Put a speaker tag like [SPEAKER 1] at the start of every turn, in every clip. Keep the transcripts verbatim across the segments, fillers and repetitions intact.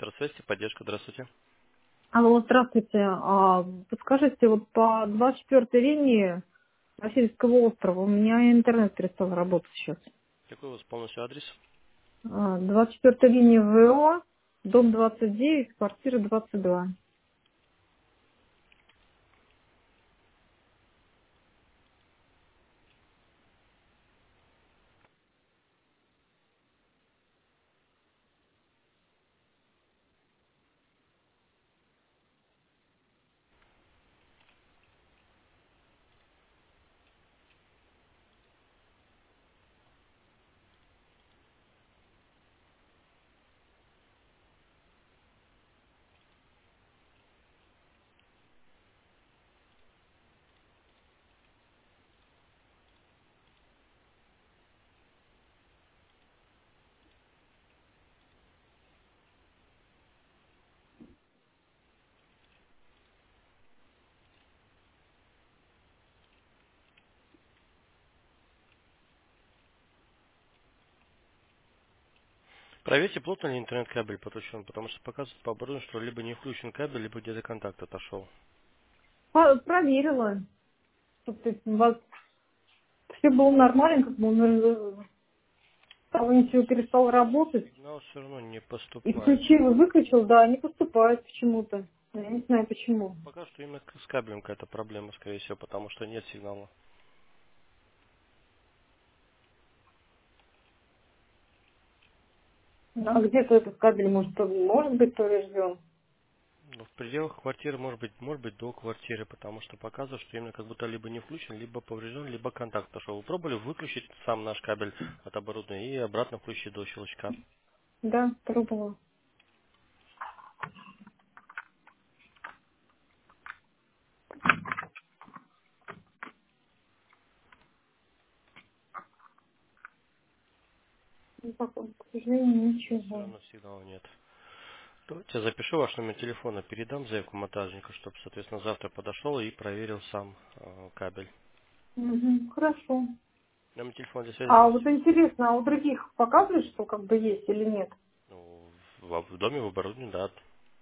[SPEAKER 1] Центр связи, поддержка, здравствуйте.
[SPEAKER 2] Алло, здравствуйте. А, подскажите, вот по двадцать четвёртой линии Васильевского острова у меня интернет перестал работать сейчас.
[SPEAKER 1] Какой у вас полностью адрес?
[SPEAKER 2] А, двадцать четвёртая линия ВО, дом двадцать девять, квартира двадцать два.
[SPEAKER 1] Проверьте, плотно ли интернет-кабель подключен, потому что показывает по оборудованию, что либо не включен кабель, либо где-то контакт отошел.
[SPEAKER 2] По- Проверила, чтобы у вас все было нормально, как бы он э, там ничего перестал работать.
[SPEAKER 1] Сигнал все равно не
[SPEAKER 2] И
[SPEAKER 1] поступает.
[SPEAKER 2] включил, и выключил, да, не поступает почему-то. Я не знаю почему.
[SPEAKER 1] Пока что именно с кабелем какая-то проблема, скорее всего, потому что нет сигнала.
[SPEAKER 2] А где-то этот кабель может, может быть поврежден.
[SPEAKER 1] Но в пределах квартиры, может быть, может быть до квартиры, потому что показывает, что именно как будто либо не включен, либо поврежден, либо контакт отошел. Вы пробовали выключить сам наш кабель от оборудования и обратно включить до щелчка?
[SPEAKER 2] Да, пробовала. Ну, пока, к сожалению,
[SPEAKER 1] Все
[SPEAKER 2] ничего.
[SPEAKER 1] равно сигнала нет. Давайте я запишу ваш номер телефона, передам заявку монтажника, чтобы, соответственно, завтра подошел и проверил сам э, кабель.
[SPEAKER 2] Мгм, хорошо.
[SPEAKER 1] Номер телефона для связи
[SPEAKER 2] А
[SPEAKER 1] плюс
[SPEAKER 2] вот интересно, а у других показывает, что как бы есть или нет?
[SPEAKER 1] ну, в, в доме в оборудовании, да.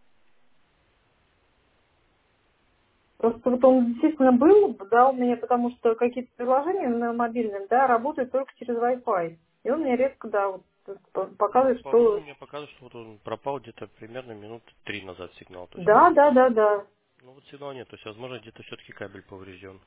[SPEAKER 2] Просто вот он действительно был, да, у меня, потому что какие-то приложения на мобильном, да, работают только через Wi-Fi. И он мне редко, да, вот п-
[SPEAKER 1] Ну,
[SPEAKER 2] показывает,
[SPEAKER 1] по
[SPEAKER 2] что
[SPEAKER 1] оборудованию мне показывает, что вот он пропал где-то примерно минут три назад сигнал. То есть,
[SPEAKER 2] да,
[SPEAKER 1] может,
[SPEAKER 2] да, да, да.
[SPEAKER 1] ну вот сигнала нет, то есть, возможно, где-то все-таки кабель поврежден.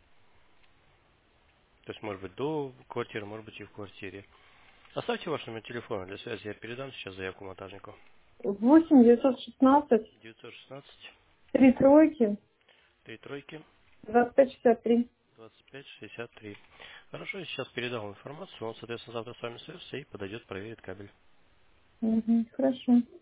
[SPEAKER 1] То есть, может быть, до квартиры, может быть, и в квартире. Оставьте ваш номер телефона для связи, я передам сейчас заявку монтажнику.
[SPEAKER 2] восемь девятьсот шестнадцать
[SPEAKER 1] девятьсот шестнадцать
[SPEAKER 2] три тройки
[SPEAKER 1] три тройки
[SPEAKER 2] двадцать пять шестьдесят три.
[SPEAKER 1] двадцать пять шестьдесят три. Хорошо, я сейчас передал информацию, он, соответственно, завтра с вами свяжется и подойдет, проверит кабель.
[SPEAKER 2] Угу, хорошо.